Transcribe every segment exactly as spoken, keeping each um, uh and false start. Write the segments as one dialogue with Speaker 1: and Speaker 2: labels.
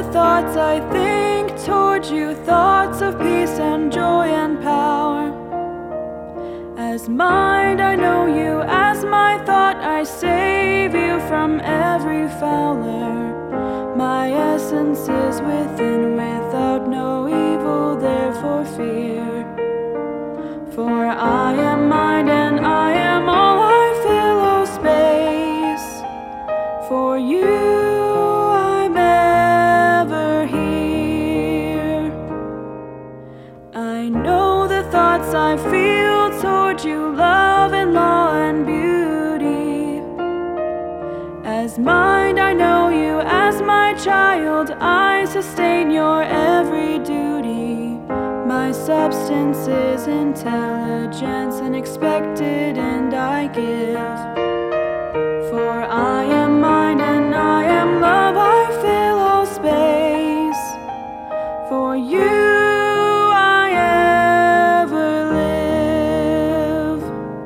Speaker 1: thoughts I think toward you, thoughts of peace and joy and power. As mind I know you, as my thought I save you from every fowler. My essence is within, without no evil, therefore fear. For I am mind and I am all I fill, oh space. For you I'm ever here. I know the thoughts I feel toward you, love and law and beauty. As mind I know you, as my child I sustain your every duty. My substance is intelligence unexpected, and I give. For I am mind and I am love, I fill all space. For you I ever live.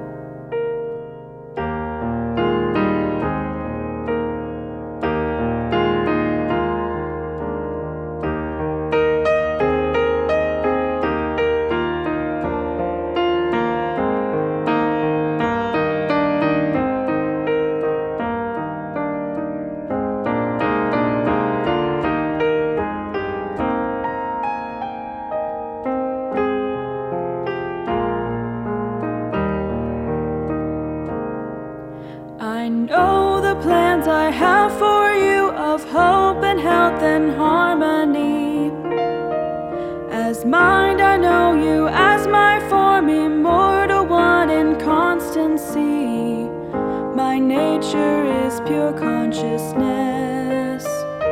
Speaker 1: I know the plans I have for you, of hope and health and harmony. As mind I know you, as my form immortal, one in constancy. My nature is pure consciousness,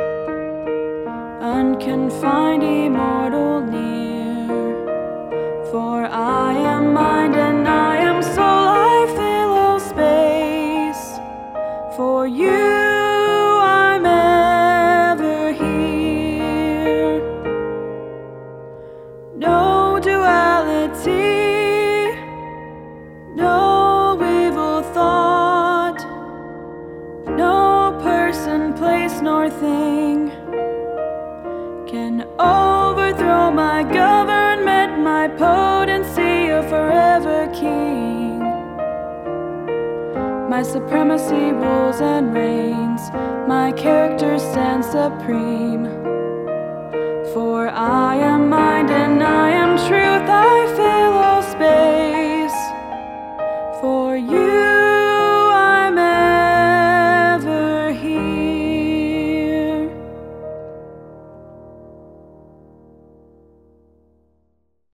Speaker 1: unconfined, immortal, near. For I am mind and I am soul, I fill all space. For you I'm ever here. No duality, no evil thought, no person, place, nor thing can overthrow my government, my potency, a forever king. My supremacy rules and reigns, my character stands supreme. For I am